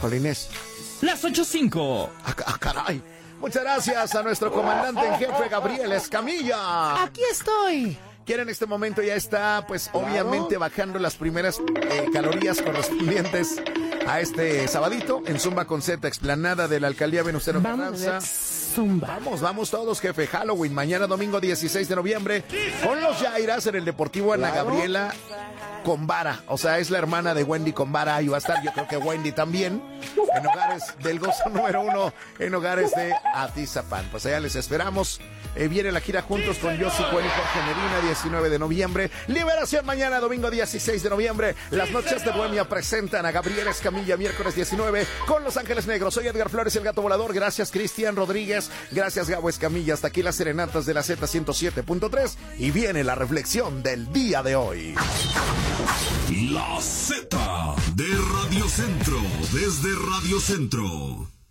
Jolines. Las 8:05. Caray. Muchas gracias a nuestro comandante en jefe, Gabriel Escamilla. Aquí estoy. Quien en este momento ya está, pues obviamente bajando las primeras calorías correspondientes a este sabadito en Zumba con Z, explanada de la Alcaldía Venustiano Carranza. Zumba. Vamos todos, jefe. Halloween, mañana domingo 16 de noviembre, con los Yairas en el Deportivo Ana Gabriela Combara. O sea, es la hermana de Wendy Combara. Ahí va a estar, yo creo que Wendy también, en Hogares del Gozo número 1, en Hogares de Atizapán. Pues allá les esperamos. Viene la gira juntos con Yossi Juan y Jorge Medina, 19 de noviembre. Liberación mañana, domingo 16 de noviembre. Las noches de Bohemia presentan a Gabriel Escamilla, miércoles 19, con Los Ángeles Negros. Soy Edgar Flores, el Gato Volador. Gracias, Cristian Rodríguez. Gracias, Gabo Escamilla. Hasta aquí las serenatas de la Z107.3. Y viene la reflexión del día de hoy. La Z de Radio Centro, desde Radio Centro.